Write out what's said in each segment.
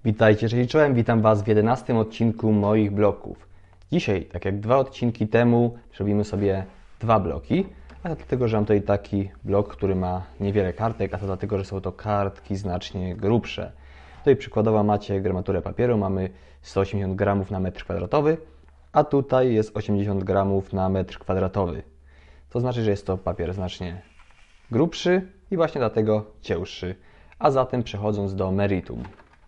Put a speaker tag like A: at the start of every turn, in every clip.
A: Witajcie, cześć czołem, witam Was w 11 odcinku moich bloków. Dzisiaj, tak jak 2 odcinki temu, zrobimy sobie 2 bloki, a to dlatego, że mam tutaj taki blok, który ma niewiele kartek, a to dlatego, że są to kartki znacznie grubsze. Tutaj przykładowo macie gramaturę papieru, mamy 180 gramów na metr kwadratowy, a tutaj jest 80 gramów na metr kwadratowy. To znaczy, że jest to papier znacznie grubszy i właśnie dlatego cięższy. A zatem przechodząc do meritum.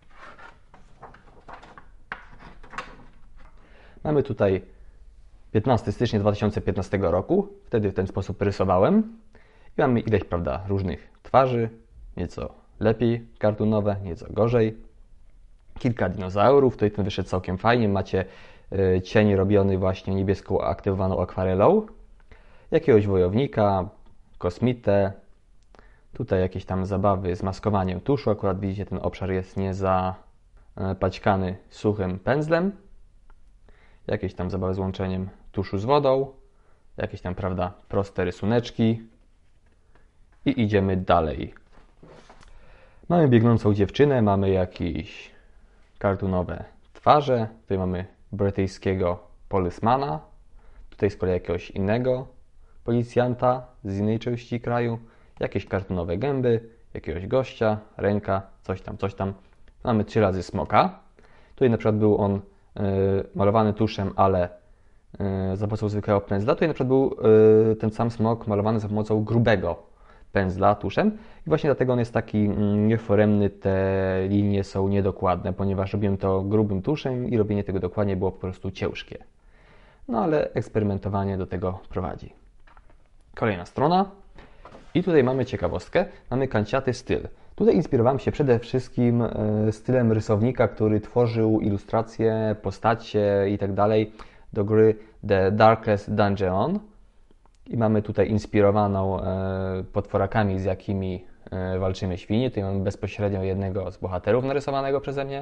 A: Mamy tutaj 15 stycznia 2015 roku, wtedy w ten sposób rysowałem i mamy ileś, różnych twarzy, nieco lepiej kartunowe, nieco gorzej. Kilka dinozaurów, tutaj ten wyszedł całkiem fajnie, macie cień robiony właśnie niebieską aktywowaną akwarelą, jakiegoś wojownika, kosmitę, tutaj jakieś tam zabawy z maskowaniem tuszu, akurat widzicie, ten obszar jest nie zapaćkany suchym pędzlem. Jakieś tam zabawy z łączeniem tuszu z wodą, jakieś tam, proste rysuneczki i idziemy dalej. Mamy biegnącą dziewczynę, mamy jakieś kartunowe twarze, tutaj mamy brytyjskiego policemana, tutaj z kolei jakiegoś innego policjanta z innej części kraju, jakieś kartunowe gęby, jakiegoś gościa, ręka, coś tam. Mamy 3 razy smoka. Tutaj na przykład był on malowany tuszem, ale za pomocą zwykłego pędzla. Tutaj na przykład był ten sam smok malowany za pomocą grubego pędzla tuszem i właśnie dlatego on jest taki nieforemny, te linie są niedokładne, ponieważ robiłem to grubym tuszem i robienie tego dokładnie było po prostu ciężkie. No ale eksperymentowanie do tego prowadzi. Kolejna strona i tutaj mamy ciekawostkę, mamy kanciaty styl. Tutaj inspirowałem się przede wszystkim stylem rysownika, który tworzył ilustracje, postacie i tak dalej do gry The Darkest Dungeon. I mamy tutaj inspirowaną potworakami, z jakimi walczymy świnie. Tutaj mamy bezpośrednio jednego z bohaterów narysowanego przeze mnie.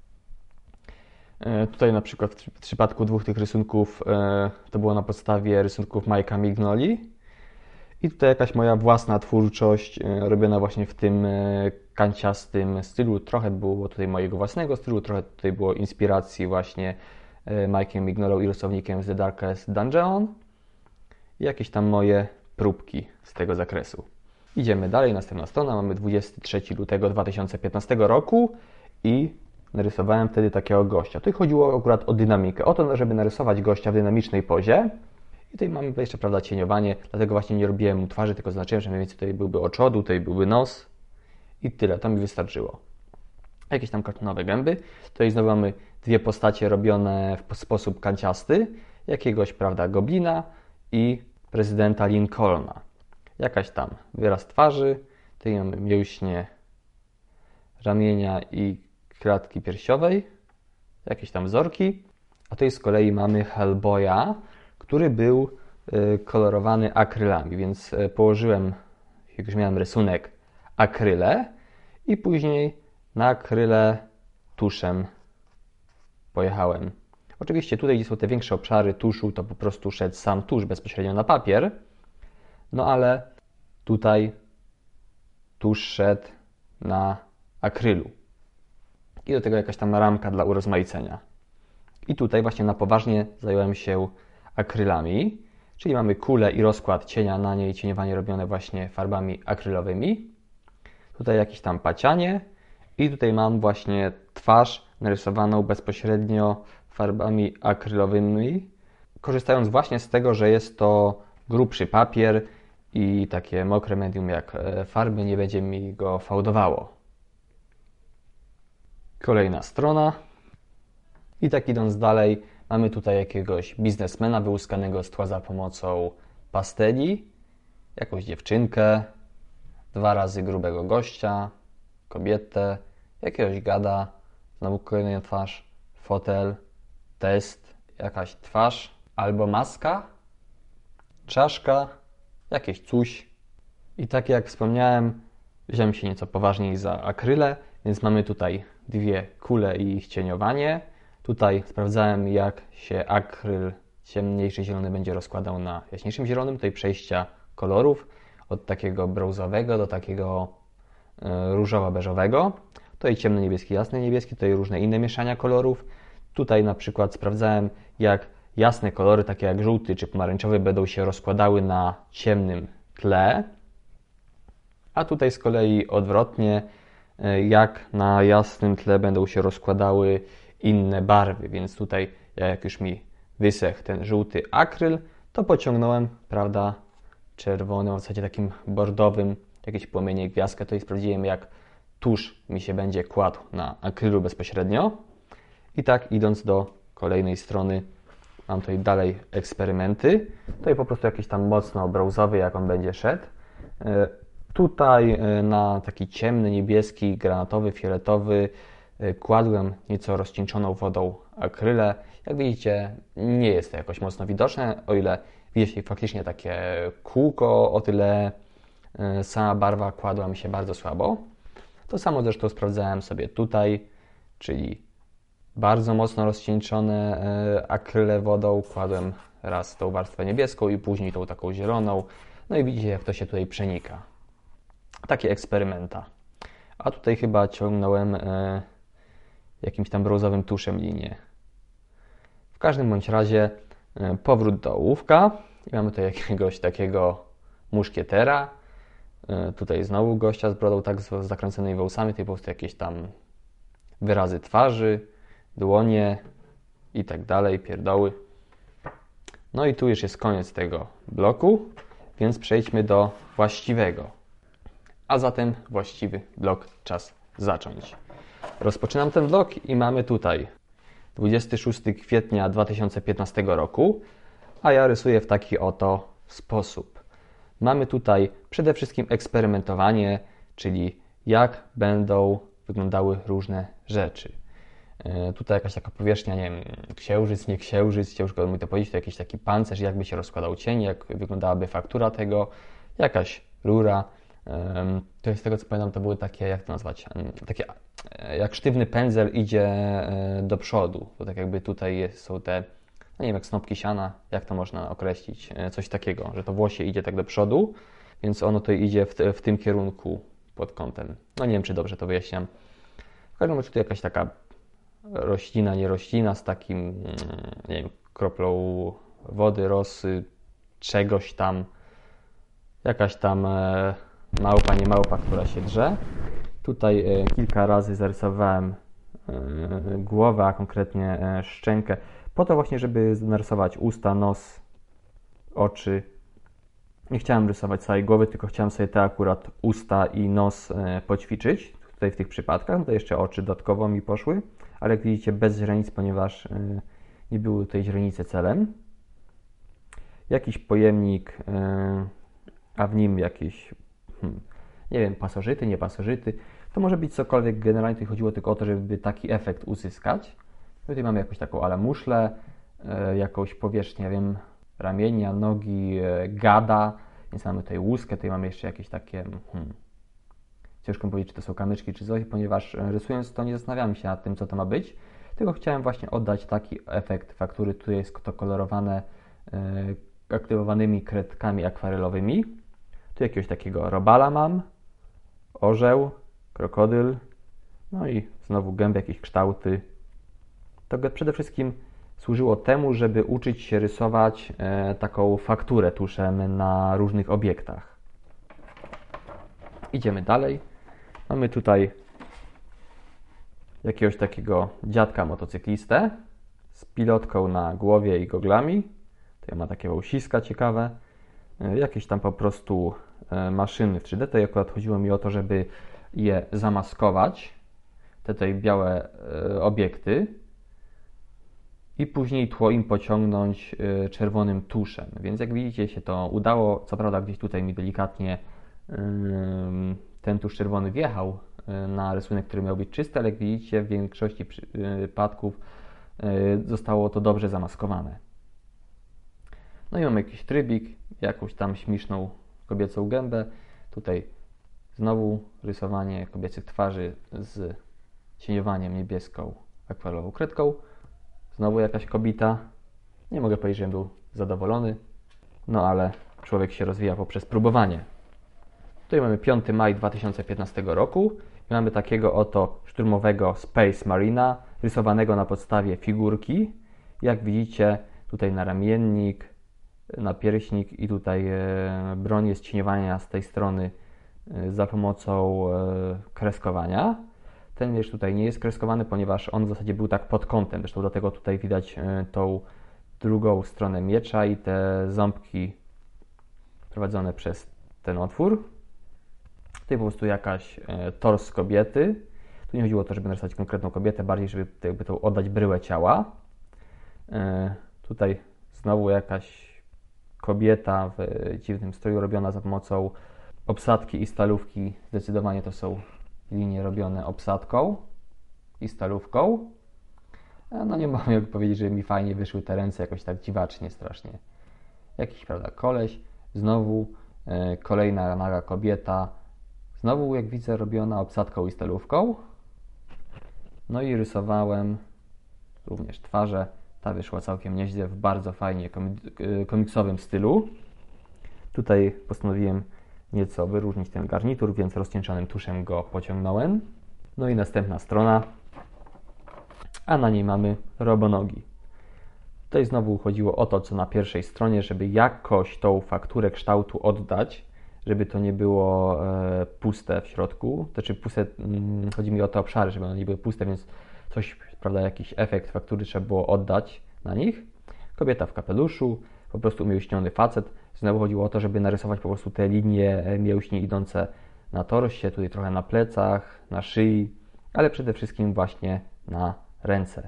A: Tutaj na przykład w przypadku 2 tych rysunków to było na podstawie rysunków Mike'a Mignoli. I tutaj jakaś moja własna twórczość robiona właśnie w tym kanciastym stylu. Trochę było tutaj mojego własnego stylu, trochę tutaj było inspiracji właśnie Mike'iem Mignolą i rysownikiem z The Darkest Dungeon. I jakieś tam moje próbki z tego zakresu. Idziemy dalej, następna strona. Mamy 23 lutego 2015 roku i narysowałem wtedy takiego gościa. Tutaj chodziło akurat o dynamikę, o to, żeby narysować gościa w dynamicznej pozie. I tutaj mamy jeszcze, cieniowanie, dlatego właśnie nie robiłem mu twarzy, tylko zaznaczyłem, że mniej więcej tutaj byłby oczodu, tutaj byłby nos i tyle, to mi wystarczyło. Jakieś tam kartonowe gęby. Tutaj znowu mamy 2 postacie robione w sposób kanciasty, jakiegoś, goblina i prezydenta Lincolna. Jakaś tam wyraz twarzy, tutaj mamy mięśnie ramienia i klatki piersiowej, jakieś tam wzorki, a tutaj z kolei mamy Hellboya, który był kolorowany akrylami, więc położyłem, jak już miałem rysunek, akryle i później na akryle tuszem pojechałem. Oczywiście tutaj, gdzie są te większe obszary tuszu, to po prostu szedł sam tusz bezpośrednio na papier, no ale tutaj tusz szedł na akrylu. I do tego jakaś tam ramka dla urozmaicenia. I tutaj właśnie na poważnie zająłem się akrylami, czyli mamy kulę i rozkład cienia na niej, cieniowanie robione właśnie farbami akrylowymi. Tutaj jakieś tam pacianie i tutaj mam właśnie twarz narysowaną bezpośrednio farbami akrylowymi, korzystając właśnie z tego, że jest to grubszy papier i takie mokre medium jak farby nie będzie mi go fałdowało. Kolejna strona. I tak idąc dalej, mamy tutaj jakiegoś biznesmena wyłuskanego z tła za pomocą pasteli, jakąś dziewczynkę, 2 razy grubego gościa, kobietę, jakiegoś gada, znowu kolejna twarz, fotel, test, jakaś twarz albo maska, czaszka, jakieś coś. I tak jak wspomniałem, wziąłem się nieco poważniej za akryle, więc mamy tutaj 2 kule i ich cieniowanie. Tutaj sprawdzałem, jak się akryl ciemniejszy zielony będzie rozkładał na jaśniejszym zielonym. Tutaj przejścia kolorów od takiego brązowego do takiego różowo-beżowego. Tutaj ciemny niebieski, jasny niebieski, tutaj różne inne mieszania kolorów. Tutaj na przykład sprawdzałem, jak jasne kolory, takie jak żółty czy pomarańczowy, będą się rozkładały na ciemnym tle. A tutaj z kolei odwrotnie, jak na jasnym tle będą się rozkładały inne barwy. Więc tutaj, jak już mi wysechł ten żółty akryl, to pociągnąłem, prawda, czerwonym, w zasadzie takim bordowym, jakieś płomienie, gwiazdkę. Tutaj sprawdziłem, jak tusz mi się będzie kładł na akrylu bezpośrednio. I tak idąc do kolejnej strony, mam tutaj dalej eksperymenty. Tutaj po prostu jakiś tam mocno brązowy, jak on będzie szedł. Tutaj na taki ciemny, niebieski, granatowy, fioletowy kładłem nieco rozcieńczoną wodą akrylę. Jak widzicie, nie jest to jakoś mocno widoczne, o ile widzicie faktycznie takie kółko, o tyle sama barwa kładła mi się bardzo słabo. To samo zresztą sprawdzałem sobie tutaj, czyli bardzo mocno rozcieńczone akryle wodą. Kładłem raz tą warstwę niebieską i później tą taką zieloną. No i widzicie, jak to się tutaj przenika. Takie eksperymenta. A tutaj chyba ciągnąłem jakimś tam brązowym tuszem linię. W każdym bądź razie powrót do ołówka. I mamy tutaj jakiegoś takiego muszkietera. Tutaj znowu gościa z brodą tak z zakręconymi włosami. Tutaj po prostu jakieś tam wyrazy twarzy, dłonie i tak dalej, pierdoły. No i tu już jest koniec tego bloku, więc przejdźmy do właściwego. A zatem właściwy blok czas zacząć. Rozpoczynam ten blok i mamy tutaj 26 kwietnia 2015 roku, a ja rysuję w taki oto sposób. Mamy tutaj przede wszystkim eksperymentowanie, czyli jak będą wyglądały różne rzeczy. Tutaj jakaś taka powierzchnia, nie wiem, księżyc, nie księżyc, ciężko mi to powiedzieć, to jakiś taki pancerz, jakby się rozkładał cień, jak wyglądałaby faktura tego, jakaś rura. To jest z tego co pamiętam, to były takie, jak to nazwać, takie jak sztywny pędzel idzie do przodu, to tak jakby tutaj są te, no nie wiem, jak snopki siana, jak to można określić, coś takiego, że to włosie idzie tak do przodu, więc ono to idzie w tym kierunku pod kątem. No nie wiem, czy dobrze to wyjaśniam. W każdym razie tu jakaś taka roślina, nie roślina z takim, nie wiem, kroplą wody, rosy, czegoś tam, jakaś tam małpa, nie małpa, która się drze. Tutaj kilka razy zarysowałem głowę, a konkretnie szczękę, po to właśnie, żeby narysować usta, nos, oczy. Nie chciałem rysować całej głowy, tylko chciałem sobie te akurat usta i nos poćwiczyć. Tutaj w tych przypadkach, tutaj jeszcze oczy dodatkowo mi poszły, ale jak widzicie bez źrenic, ponieważ nie były tutaj źrenice celem. Jakiś pojemnik, a w nim jakieś, nie wiem, pasożyty, nie pasożyty. To może być cokolwiek, generalnie tutaj chodziło tylko o to, żeby taki efekt uzyskać. Tutaj mamy jakąś taką ale muszlę, jakąś powierzchnię, nie wiem, ramienia, nogi, gada, więc mamy tutaj łuskę, tutaj mamy jeszcze jakieś takie, ciężko mi powiedzieć, czy to są kamyczki, czy coś, ponieważ rysując to nie zastanawiałem się nad tym, co to ma być, tylko chciałem właśnie oddać taki efekt faktury. Tutaj jest to kolorowane aktywowanymi kredkami akwarelowymi. Tu jakiegoś takiego robala mam, orzeł, krokodyl, no i znowu gęby, jakieś kształty. To przede wszystkim służyło temu, żeby uczyć się rysować taką fakturę tuszem na różnych obiektach. Idziemy dalej. Mamy tutaj jakiegoś takiego dziadka motocyklistę z pilotką na głowie i goglami. Tutaj ma takie wąsiska ciekawe. Jakieś tam po prostu maszyny w 3D. Tutaj akurat chodziło mi o to, żeby je zamaskować. Te tutaj białe obiekty. I później tło im pociągnąć czerwonym tuszem. Więc jak widzicie się to udało. Co prawda gdzieś tutaj mi delikatnie ten tusz czerwony wjechał na rysunek, który miał być czysty, ale jak widzicie w większości przypadków zostało to dobrze zamaskowane. No i mamy jakiś trybik, jakąś tam śmieszną kobiecą gębę. Tutaj znowu rysowanie kobiecych twarzy z cieniowaniem niebieską akwarelową kredką. Znowu jakaś kobita. Nie mogę powiedzieć, że był zadowolony, no ale człowiek się rozwija poprzez próbowanie. Tutaj mamy 5 maj 2015 roku I mamy takiego oto szturmowego Space Marina, rysowanego na podstawie figurki. Jak widzicie, tutaj naramiennik, napierśnik i tutaj broń jest cieniowania z tej strony za pomocą kreskowania. Ten miecz tutaj nie jest kreskowany, ponieważ on w zasadzie był tak pod kątem. Zresztą dlatego tutaj widać tą drugą stronę miecza i te ząbki prowadzone przez ten otwór. Tutaj po prostu jakaś tors kobiety. Tu nie chodziło o to, żeby narysować konkretną kobietę, bardziej żeby jakby tą oddać bryłę ciała. Tutaj znowu jakaś kobieta w dziwnym stroju robiona za pomocą obsadki i stalówki. Zdecydowanie to są linie robione obsadką i stalówką. No nie mogę powiedzieć, że mi fajnie wyszły te ręce jakoś tak dziwacznie, strasznie. Jakiś, prawda, koleś. Znowu kolejna naga kobieta. Znowu, jak widzę, robiona obsadką i stalówką. No i rysowałem również twarze. Ta wyszła całkiem nieźle, w bardzo fajnie komiksowym stylu. Tutaj postanowiłem nieco wyróżnić ten garnitur, więc rozcieńczonym tuszem go pociągnąłem. No i następna strona, a na niej mamy robonogi. Tutaj znowu chodziło o to, co na pierwszej stronie, żeby jakoś tą fakturę kształtu oddać, żeby to nie było puste w środku. Znaczy puste, chodzi mi o te obszary, żeby one nie były puste, więc coś, prawda, jakiś efekt faktury trzeba było oddać na nich. Kobieta w kapeluszu, po prostu umięśniony facet. Znowu chodziło o to, żeby narysować po prostu te linie mięśni idące na torsie, tutaj trochę na plecach, na szyi, ale przede wszystkim właśnie na ręce.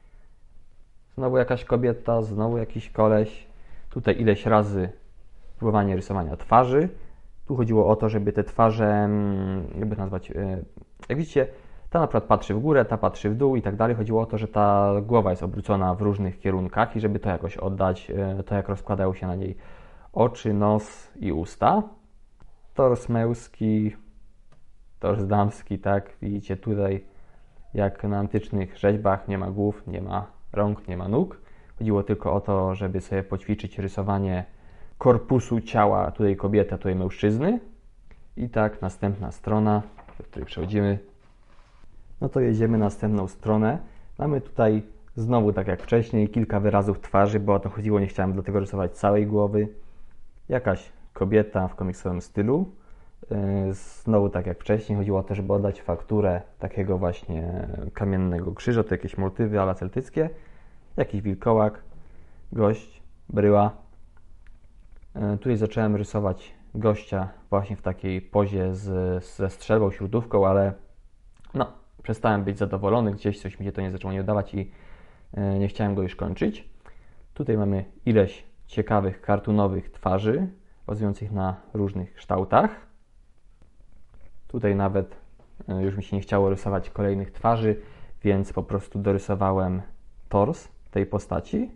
A: Znowu jakaś kobieta, znowu jakiś koleś. Tutaj ileś razy próbowanie rysowania twarzy. Tu chodziło o to, żeby te twarze, jakby nazwać, jak widzicie, ta na przykład patrzy w górę, ta patrzy w dół i tak dalej. Chodziło o to, że ta głowa jest obrócona w różnych kierunkach i żeby to jakoś oddać, to jak rozkładają się na niej oczy, nos i usta. Tors męski, tors damski, tak, widzicie tutaj, jak na antycznych rzeźbach, nie ma głów, nie ma rąk, nie ma nóg. Chodziło tylko o to, żeby sobie poćwiczyć rysowanie korpusu ciała, tutaj kobiety, a tutaj mężczyzny. I tak, następna strona, do której przechodzimy. No to jedziemy na następną stronę. Mamy tutaj znowu, tak jak wcześniej, kilka wyrazów twarzy, bo o to chodziło, nie chciałem dlatego rysować całej głowy. Jakaś kobieta w komiksowym stylu. Znowu, tak jak wcześniej, chodziło o to, żeby oddać fakturę takiego właśnie kamiennego krzyża, to jakieś motywy ala celtyckie. Jakiś wilkołak, gość, bryła. Tutaj zacząłem rysować gościa właśnie w takiej pozie ze strzelbą, śrutówką, ale no, przestałem być zadowolony, gdzieś coś mi się to nie zaczęło nie udawać i nie chciałem go już kończyć. Tutaj mamy ileś ciekawych, cartoonowych twarzy, bazujących na różnych kształtach. Tutaj nawet już mi się nie chciało rysować kolejnych twarzy, więc po prostu dorysowałem tors tej postaci.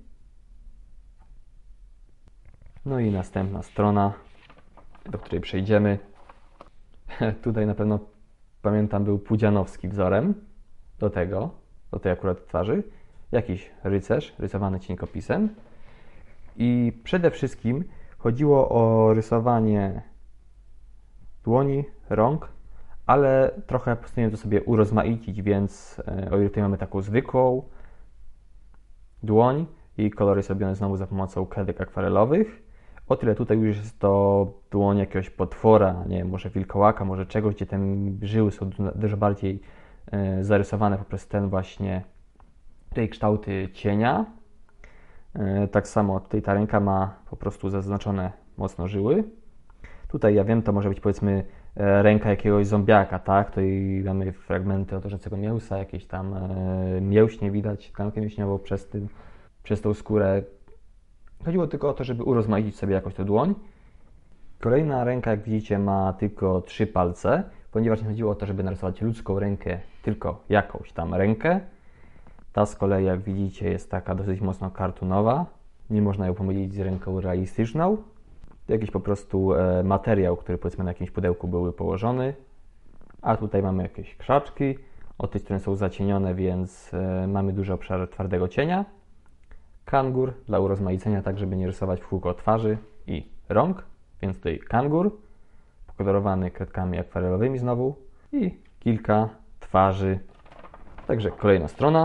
A: No i następna strona, do której przejdziemy. Tutaj na pewno, pamiętam, był pudzianowski wzorem do tej akurat twarzy. Jakiś rycerz, rysowany cienkopisem. I przede wszystkim chodziło o rysowanie dłoni, rąk, ale trochę postanowiłem to sobie urozmaicić, więc o ile tutaj mamy taką zwykłą dłoń i kolor jest robiony znowu za pomocą kredek akwarelowych, o tyle tutaj już jest to dłoń jakiegoś potwora, nie wiem, może wilkołaka, może czegoś, gdzie te żyły są dużo bardziej zarysowane poprzez ten właśnie tutaj kształty cienia. Tak samo tutaj ta ręka ma po prostu zaznaczone mocno żyły. Tutaj ja wiem, to może być powiedzmy ręka jakiegoś zombiaka, tak? Tutaj mamy fragmenty otoczącego mięsa, jakieś tam mięśnie widać, tkankę mięśniową przez tą skórę. Chodziło tylko o to, żeby urozmaicić sobie jakoś tę dłoń. Kolejna ręka, jak widzicie, ma tylko 3 palce, ponieważ nie chodziło o to, żeby narysować ludzką rękę, tylko jakąś tam rękę. Ta z kolei, jak widzicie, jest taka dosyć mocno cartoonowa. Nie można ją pomylić z ręką realistyczną. Jakiś po prostu materiał, który powiedzmy na jakimś pudełku były położony. A tutaj mamy jakieś krzaczki. Od tej strony są zacienione, więc mamy duży obszar twardego cienia. Kangur dla urozmaicenia, tak żeby nie rysować w kółko twarzy i rąk. Więc tutaj kangur, pokolorowany kredkami akwarelowymi znowu. I kilka twarzy. Także kolejna strona.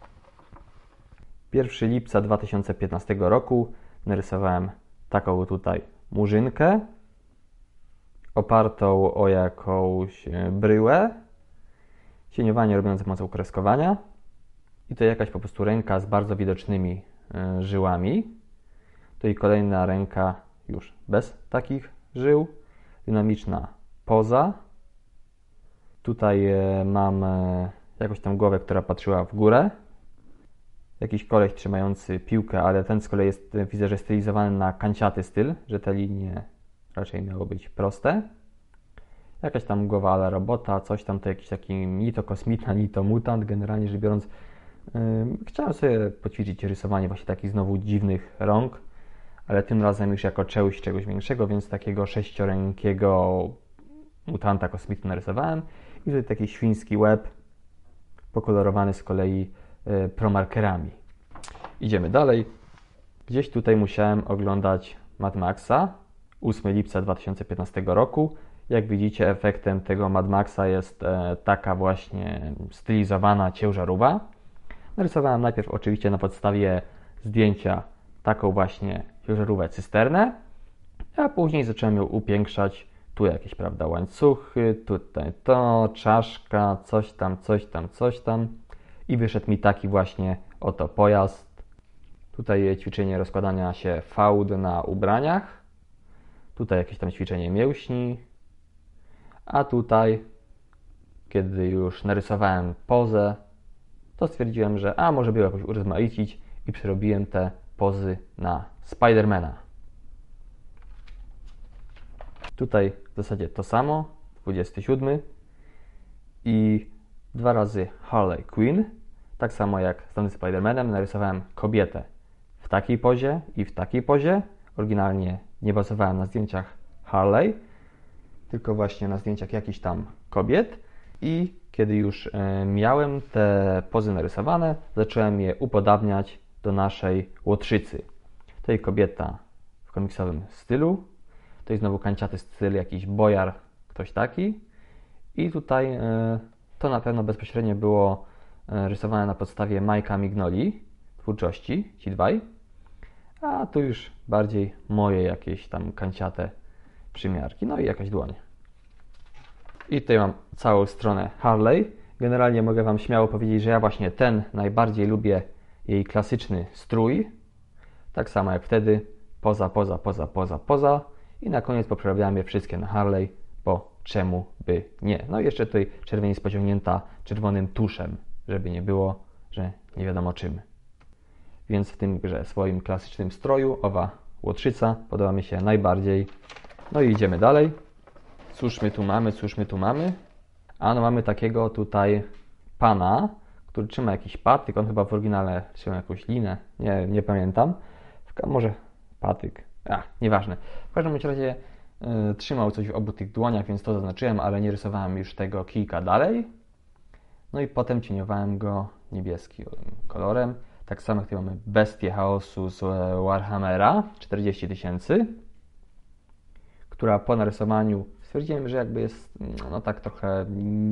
A: 1 lipca 2015 roku narysowałem taką tutaj murzynkę opartą o jakąś bryłę. Cieniowanie robione za pomocą kreskowania. I to jakaś po prostu ręka z bardzo widocznymi żyłami. To i kolejna ręka już bez takich żył. Dynamiczna poza. Tutaj mam jakąś tam głowę, która patrzyła w górę. Jakiś koleś trzymający piłkę, ale ten z kolei jest, widzę, że stylizowany na kanciaty styl, że te linie raczej miały być proste. Jakaś tam głowa ale robota, coś tam, to jakiś taki ni to kosmita, ni to mutant. Generalnie rzecz biorąc, chciałem sobie poćwiczyć rysowanie właśnie takich znowu dziwnych rąk, ale tym razem już jako część czegoś większego, więc takiego sześciorękiego mutanta kosmita narysowałem. I tutaj taki świński łeb, pokolorowany z kolei promarkerami. Idziemy dalej. Gdzieś tutaj musiałem oglądać Mad Maxa, 8 lipca 2015 roku. Jak widzicie, efektem tego Mad Maxa jest taka właśnie stylizowana ciężarówka. Narysowałem najpierw oczywiście na podstawie zdjęcia taką właśnie ciężarówkę cysternę, a później zacząłem ją upiększać. Tu jakieś, prawda, łańcuchy, tutaj to, czaszka, coś tam, coś tam, coś tam. I wyszedł mi taki właśnie oto pojazd. Tutaj ćwiczenie rozkładania się fałd na ubraniach. Tutaj jakieś tam ćwiczenie mięśni. A tutaj, kiedy już narysowałem pozę, to stwierdziłem, że może by jakoś urozmaicić i przerobiłem te pozy na Spidermana. Tutaj w zasadzie to samo, 27 i 2 razy Harley Quinn. Tak samo jak z danym Spidermanem narysowałem kobietę w takiej pozie i w takiej pozie. Oryginalnie nie bazowałem na zdjęciach Harley, tylko właśnie na zdjęciach jakichś tam kobiet. I kiedy już miałem te pozy narysowane, zacząłem je upodabniać do naszej łotrzycy. To jest kobieta w komiksowym stylu. To jest znowu kanciaty styl, jakiś bojar, ktoś taki. I tutaj to na pewno bezpośrednio było rysowane na podstawie Mike'a Mignoli, twórczości, ci dwaj. A tu już bardziej moje jakieś tam kanciate przymiarki. No i jakaś dłoń. I tutaj mam całą stronę Harley. Generalnie mogę Wam śmiało powiedzieć, że ja właśnie ten najbardziej lubię, jej klasyczny strój. Tak samo jak wtedy. Poza, poza, poza, poza, poza. I na koniec poprzerabiałem je wszystkie na Harley, bo czemu by nie. No i jeszcze tutaj czerwień jest pociągnięta czerwonym tuszem, żeby nie było, że nie wiadomo czym. Więc w tymże swoim klasycznym stroju owa łotrzyca podoba mi się najbardziej. No i idziemy dalej. Cóż my tu mamy, cóż my tu mamy? No mamy takiego tutaj pana, który trzyma jakiś patyk. On chyba w oryginale trzyma jakąś linę. Nie pamiętam. Może patyk. Nieważne. W każdym razie trzymał coś w obu tych dłoniach, więc to zaznaczyłem, ale nie rysowałem już tego kilka dalej. No i potem cieniowałem go niebieskim kolorem. Tak samo tutaj mamy bestię chaosu z Warhammera 40 000, która po narysowaniu stwierdziłem, że jakby jest tak trochę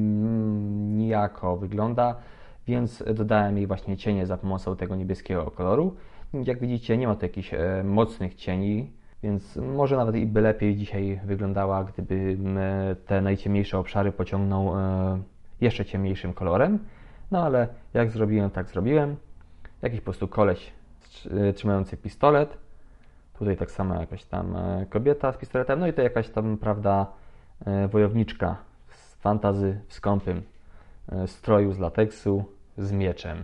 A: nijako wygląda, więc dodałem jej właśnie cienie za pomocą tego niebieskiego koloru. Jak widzicie, nie ma tu jakichś mocnych cieni, więc może nawet i by lepiej dzisiaj wyglądała, gdybym te najciemniejsze obszary pociągnął jeszcze ciemniejszym kolorem. No ale jak zrobiłem, tak zrobiłem. Jakiś po prostu koleś trzymający pistolet. Tutaj tak samo jakaś tam kobieta z pistoletem. No i to jakaś tam, prawda, wojowniczka z fantazy w skąpym stroju z lateksu z mieczem.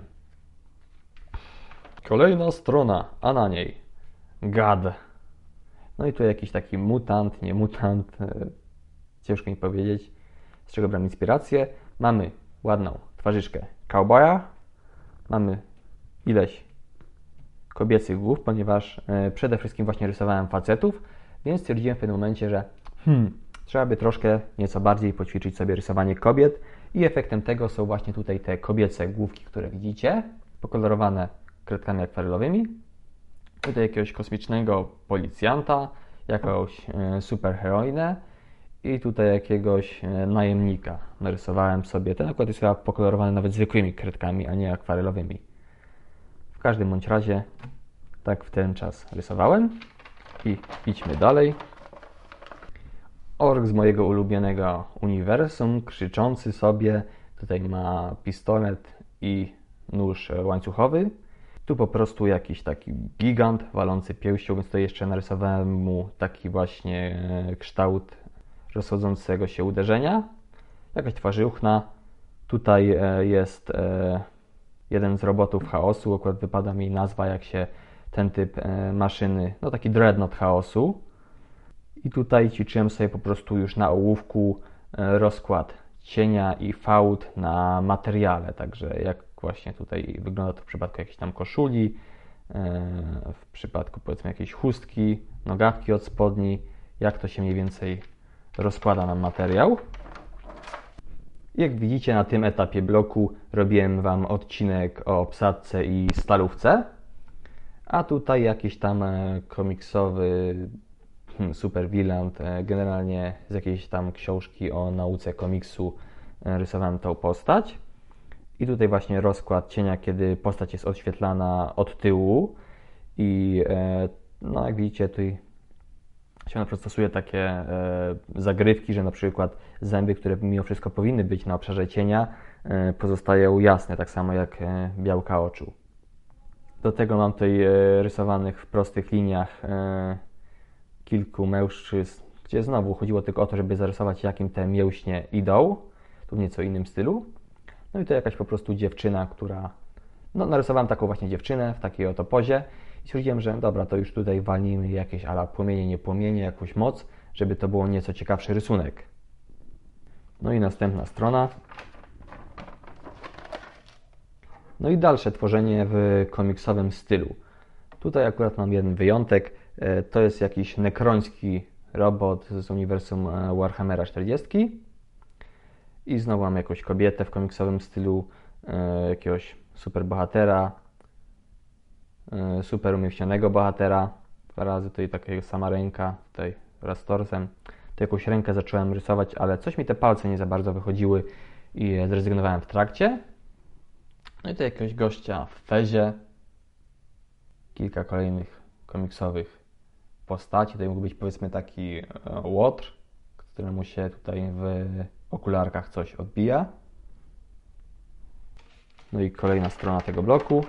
A: Kolejna strona, a na niej gad. No i tu jakiś taki mutant, nie mutant, ciężko mi powiedzieć, z czego brałem inspirację. Mamy ładną twarzyczkę cowboya, mamy ileś kobiecych głów, ponieważ przede wszystkim właśnie rysowałem facetów, więc stwierdziłem w pewnym momencie, że trzeba by troszkę nieco bardziej poćwiczyć sobie rysowanie kobiet i efektem tego są właśnie tutaj te kobiece główki, które widzicie, pokolorowane kredkami akwarelowymi. Tutaj jakiegoś kosmicznego policjanta, jakąś superheroinę i tutaj jakiegoś najemnika narysowałem sobie. Ten akurat jest chyba pokolorowany nawet zwykłymi kredkami, a nie akwarelowymi. W każdym bądź razie tak w ten czas rysowałem i idźmy dalej. Ork z mojego ulubionego uniwersum, krzyczący sobie. Tutaj ma pistolet i nóż łańcuchowy. Tu po prostu jakiś taki gigant walący pięścią, więc tutaj jeszcze narysowałem mu taki właśnie kształt rozchodzącego się uderzenia. Jakaś twarzyuchna. Tutaj jest jeden z robotów chaosu. Akurat wypada mi nazwa, jak się ten typ maszyny, no taki dreadnought chaosu. I tutaj ćwiczyłem sobie po prostu już na ołówku rozkład cienia i fałd na materiale. Także jak właśnie tutaj wygląda to w przypadku jakiejś tam koszuli, w przypadku powiedzmy jakiejś chustki, nogawki od spodni, jak to się mniej więcej rozkłada nam materiał. Jak widzicie, na tym etapie bloku robiłem Wam odcinek o obsadce i stalówce, a tutaj jakiś tam komiksowy super villain, generalnie z jakiejś tam książki o nauce komiksu rysowałem tą postać. I tutaj właśnie rozkład cienia, kiedy postać jest oświetlana od tyłu i no jak widzicie, tutaj się na przykład stosuje takie zagrywki, że na przykład zęby, które mimo wszystko powinny być na obszarze cienia, pozostają jasne, tak samo jak białka oczu. Do tego mam tutaj rysowanych w prostych liniach kilku mężczyzn, gdzie znowu chodziło tylko o to, żeby zarysować, jakim te mięśnie idą, tu w nieco innym stylu. No i to jakaś po prostu dziewczyna, która... No narysowałem taką właśnie dziewczynę w takiej oto pozie i stwierdziłem, że dobra, to już tutaj walnijmy jakieś ala płomienie, nie płomienie, jakąś moc, żeby to było nieco ciekawszy rysunek. No i następna strona. No i dalsze tworzenie w komiksowym stylu. Tutaj akurat mam jeden wyjątek. To jest jakiś nekroński robot z uniwersum Warhammera 40. I znowu mam jakąś kobietę w komiksowym stylu, jakiegoś super bohatera, super umięśnionego bohatera. Dwa razy tutaj taka sama ręka, tutaj wraz z torsem. Tu jakąś rękę zacząłem rysować, ale coś mi te palce nie za bardzo wychodziły i zrezygnowałem w trakcie. No i tu jakiegoś gościa w fezie. Kilka kolejnych komiksowych postaci. Tutaj mógł być powiedzmy taki łotr, któremu się tutaj w okularkach coś odbija. No i kolejna strona tego bloku.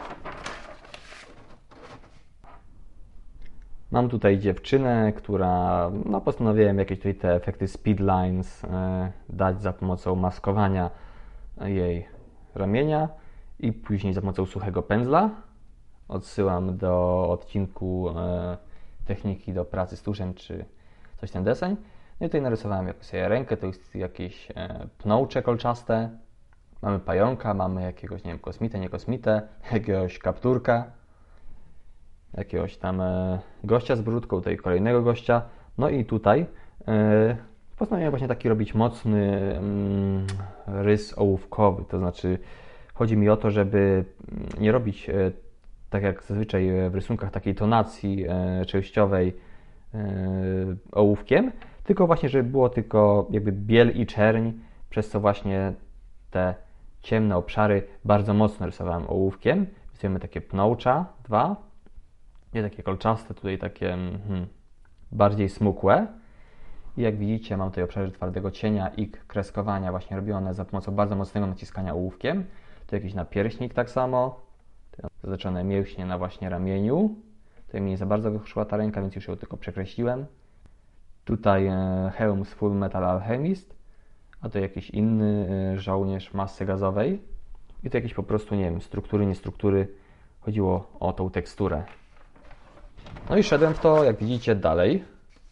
A: Mam tutaj dziewczynę, która, no postanowiłem jakieś tutaj te efekty speedlines dać za pomocą maskowania jej ramienia i później za pomocą suchego pędzla. Odsyłam do odcinku techniki do pracy z tuszem, czy coś ten deseń. No i tutaj narysowałem jakąś sobie rękę, to jest jakieś pnącze kolczaste. Mamy pająka, mamy jakiegoś, nie wiem, kosmitę, nie kosmitę, jakiegoś kapturka, jakiegoś tam gościa z brudką, tutaj kolejnego gościa. No i tutaj postanowiłem właśnie taki robić mocny rys ołówkowy, to znaczy chodzi mi o to, żeby nie robić tak jak zazwyczaj w rysunkach takiej tonacji częściowej ołówkiem, tylko właśnie, żeby było tylko jakby biel i czerń, przez co właśnie te ciemne obszary bardzo mocno rysowałem ołówkiem. Rysujemy takie pnącza, dwa, nie takie kolczaste, tutaj takie bardziej smukłe. I jak widzicie, mam tutaj obszary twardego cienia i kreskowania właśnie robione za pomocą bardzo mocnego naciskania ołówkiem. Tu jakiś napierśnik tak samo, zaznaczone mięśnie na właśnie ramieniu. Tutaj mi nie za bardzo wyszła ta ręka, więc już ją tylko przekreśliłem. Tutaj hełm z Full Metal Alchemist, a to jakiś inny żołnierz masy gazowej. I to jakieś po prostu, nie wiem, struktury, nie struktury. Chodziło o tą teksturę. No i szedłem w to, jak widzicie, dalej.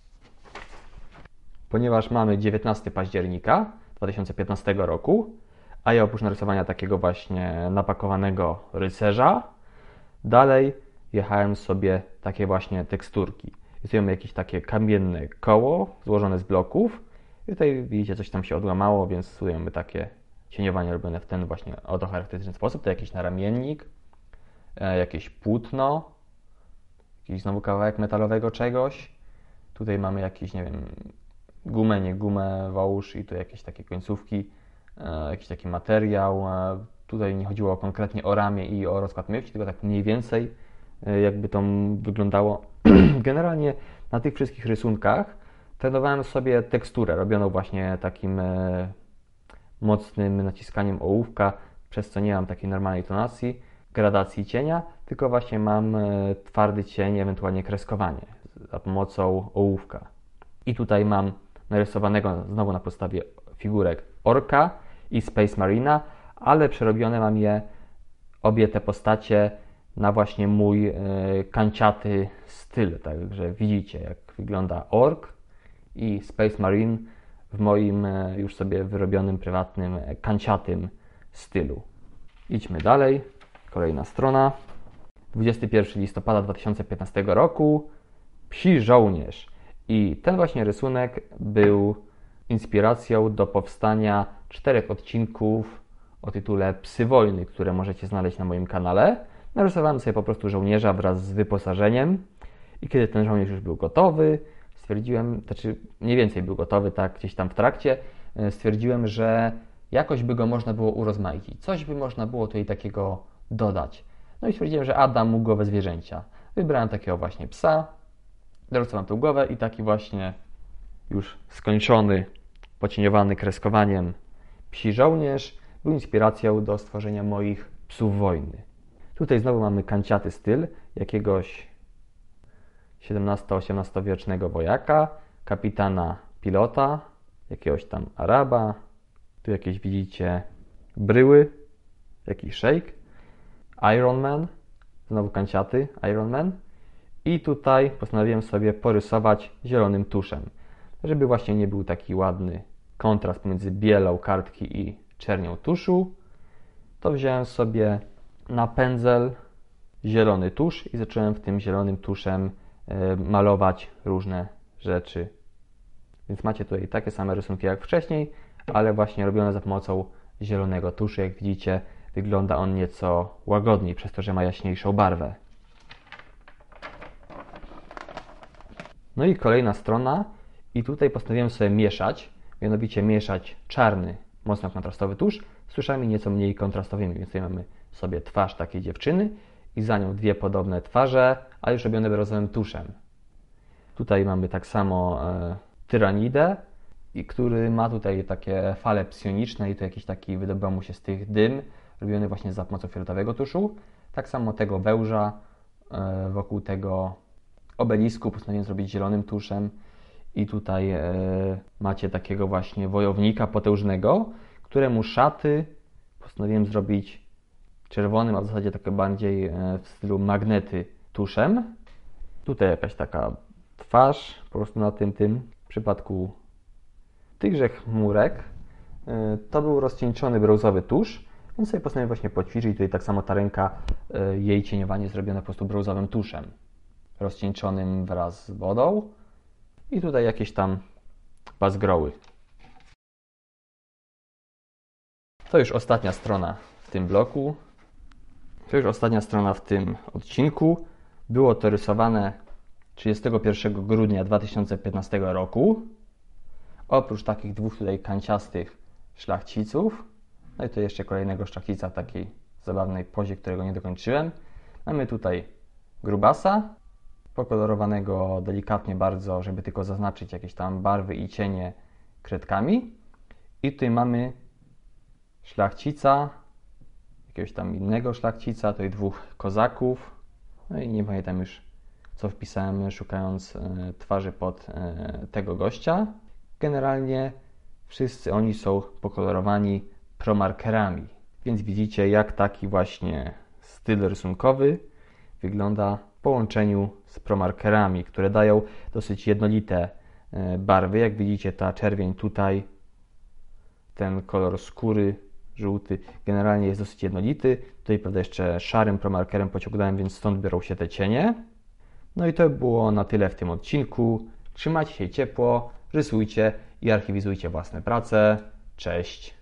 A: Ponieważ mamy 19 października 2015 roku, a ja oprócz narysowania takiego właśnie napakowanego rycerza, dalej jechałem sobie takie właśnie teksturki. Rysujemy jakieś takie kamienne koło złożone z bloków. I tutaj widzicie, coś tam się odłamało, więc rysujemy takie cieniowanie robione w ten właśnie oto charakterystyczny sposób. To jakiś naramiennik, jakieś płótno, jakiś znowu kawałek metalowego czegoś. Tutaj mamy jakiś, nie wiem, gumę, nie gumę, wałóż i tu jakieś takie końcówki, jakiś taki materiał. Tutaj nie chodziło konkretnie o ramię i o rozkład mięśni, tylko tak mniej więcej jakby to wyglądało. Generalnie na tych wszystkich rysunkach trenowałem sobie teksturę robioną właśnie takim mocnym naciskaniem ołówka, przez co nie mam takiej normalnej tonacji, gradacji cienia, tylko właśnie mam twardy cień, ewentualnie kreskowanie za pomocą ołówka. I tutaj mam narysowanego znowu na podstawie figurek orka i Space Marina, ale przerobione mam je, obie te postacie, na właśnie mój kanciaty styl. Także widzicie, jak wygląda ork i Space Marine w moim już sobie wyrobionym, prywatnym, kanciatym stylu. Idźmy dalej. Kolejna strona. 21 listopada 2015 roku. Psi żołnierz. I ten właśnie rysunek był inspiracją do powstania 4 odcinków o tytule Psy wojny, które możecie znaleźć na moim kanale. Narysowałem sobie po prostu żołnierza wraz z wyposażeniem i kiedy ten żołnierz już był gotowy, stwierdziłem, znaczy mniej więcej był gotowy, tak gdzieś tam w trakcie, stwierdziłem, że jakoś by go można było urozmaicić. Coś by można było tutaj takiego dodać. No i stwierdziłem, że dam mu głowę zwierzęcia. Wybrałem takiego właśnie psa, dorysowałem tą głowę i taki właśnie już skończony, pocieniowany kreskowaniem psi żołnierz był inspiracją do stworzenia moich psów wojny. Tutaj znowu mamy kanciaty styl jakiegoś 17-18 wiecznego wojaka, kapitana pilota, jakiegoś tam Araba, tu jakieś widzicie bryły, jakiś szejk, Iron Man, znowu kanciaty Iron Man i tutaj postanowiłem sobie porysować zielonym tuszem, żeby właśnie nie był taki ładny kontrast pomiędzy bielą kartki i czernią tuszu, to wziąłem sobie na pędzel zielony tusz i zacząłem w tym zielonym tuszem malować różne rzeczy. Więc macie tutaj takie same rysunki jak wcześniej, ale właśnie robione za pomocą zielonego tuszu. Jak widzicie, wygląda on nieco łagodniej, przez to, że ma jaśniejszą barwę. No i kolejna strona. I tutaj postanowiłem sobie mieszać, mianowicie mieszać czarny, mocno kontrastowy tusz z tuszami nieco mniej kontrastowymi. Więc tutaj mamy sobie twarz takiej dziewczyny i za nią dwie podobne twarze, ale już robione brązowym tuszem. Tutaj mamy tak samo tyranidę, który ma tutaj takie fale psioniczne i tu jakiś taki wydobył mu się z tych dym, robiony właśnie za pomocą fioletowego tuszu. Tak samo tego węża wokół tego obelisku postanowiłem zrobić zielonym tuszem i tutaj macie takiego właśnie wojownika potężnego, któremu szaty postanowiłem zrobić czerwonym, a w zasadzie takie bardziej w stylu magnety tuszem. Tutaj jakaś taka twarz po prostu na tym. W przypadku tychże chmurek to był rozcieńczony brązowy tusz, więc sobie postanowiłem właśnie poćwiczyć. Tutaj tak samo ta ręka, jej cieniowanie zrobione po prostu brązowym tuszem, rozcieńczonym wraz z wodą. I tutaj jakieś tam bazgroły. To już ostatnia strona w tym bloku. To już ostatnia strona w tym odcinku. Było to rysowane 31 grudnia 2015 roku. Oprócz takich dwóch tutaj kanciastych szlachciców. No i to jeszcze kolejnego szlachcica w takiej zabawnej pozie, którego nie dokończyłem. Mamy tutaj grubasa, pokolorowanego delikatnie bardzo, żeby tylko zaznaczyć jakieś tam barwy i cienie kredkami. I tutaj mamy szlachcica, jakiegoś tam innego szlachcica, tutaj dwóch kozaków. No i nie pamiętam już, co wpisałem, szukając twarzy pod tego gościa. Generalnie wszyscy oni są pokolorowani promarkerami, więc widzicie, jak taki właśnie styl rysunkowy wygląda w połączeniu z promarkerami, które dają dosyć jednolite barwy. Jak widzicie, ta czerwień tutaj, ten kolor skóry żółty, generalnie jest dosyć jednolity. Tutaj prawda jeszcze szarym promarkerem pociągnąłem, więc stąd biorą się te cienie. No i to było na tyle w tym odcinku. Trzymajcie się ciepło, rysujcie i archiwizujcie własne prace. Cześć!